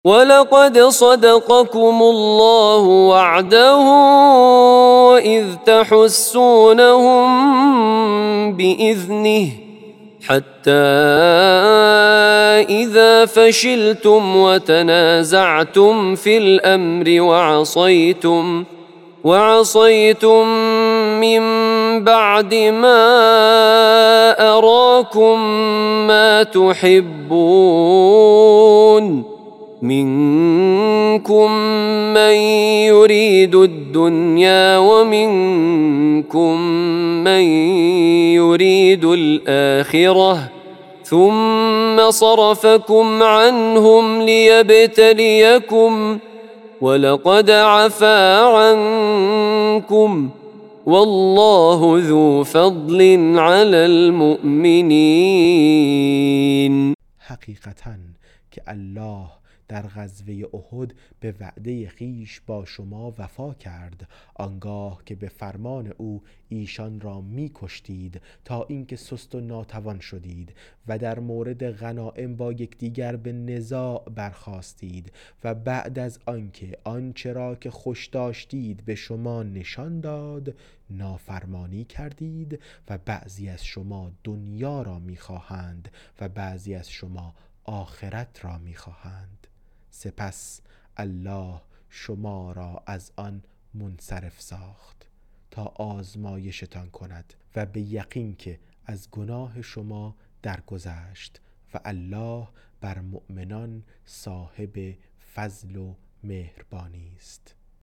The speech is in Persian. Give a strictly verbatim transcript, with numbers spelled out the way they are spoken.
ولقد صدقكم الله وعده إذ تحسونهم بإذنه حتى إذا فشلتم وتنازعتم في الأمر وعصيتم وعصيتم من بعد ما أراكم ما تحبون منكم من يريد الدنيا ومنكم من يريد الآخرة ثم صرفكم عنهم ليبتليكم ولقد عفا عنكم والله ذو فضل على المؤمنين. حقیقتاً که الله در غزوه احد به وعده خیش با شما وفا کرد، آنگاه که به فرمان او ایشان را می کشتید تا اینکه سست و ناتوان شدید و در مورد غنایم با یکدیگر به نزاع برخاستید و بعد از آنکه آنچه را که خوش داشتید به شما نشان داد نافرمانی کردید و بعضی از شما دنیا را می خواهند و بعضی از شما آخرت را می خواهند. سپس الله شما را از آن منصرف ساخت تا آزمایشتان کند و به یقین که از گناه شما درگذشت و الله بر مؤمنان صاحب فضل و مهربانی است.